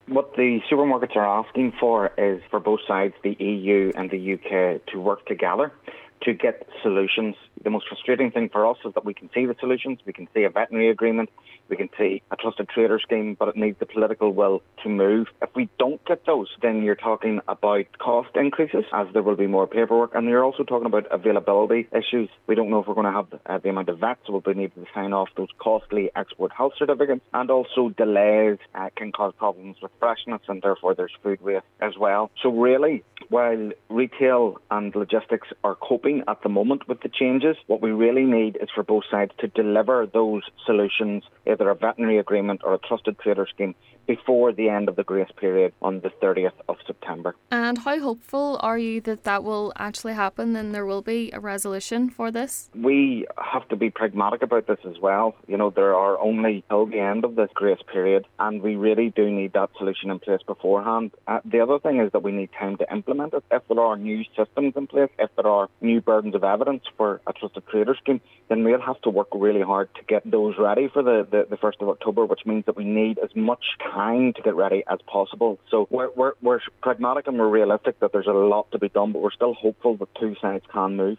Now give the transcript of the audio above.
What the supermarkets are asking for is for both sides, the EU and the UK, to work together to get solutions. The most frustrating thing for us is that we can see the solutions, we can see a veterinary agreement, we can see a trusted trader scheme, but it needs the political will to move. If we don't get those, then you're talking about cost increases, as there will be more paperwork, and you're also talking about availability issues. We don't know if we're going to have the amount of vets we'll be needing to sign off those costly export health certificates, and also delays can cause problems with freshness, and therefore there's food waste as well. So really, while retail and logistics are coping at the moment with the changes, what we really need is for both sides to deliver those solutions, either a veterinary agreement or a trusted trader scheme, before the end of the grace period on the 30th of September. And how hopeful are you that that will actually happen and there will be a resolution for this? We have to be pragmatic about this as well. You know, there are only till the end of this grace period, and we really do need that solution in place beforehand. The other thing is that we need time to implement it. If there are new systems in place, if there are new burdens of evidence for a trusted trader scheme, then we'll have to work really hard to get those ready for the 1st of October, which means that we need as much time to get ready as possible. So we're pragmatic and we're realistic that there's a lot to be done, but we're still hopeful that two sides can move.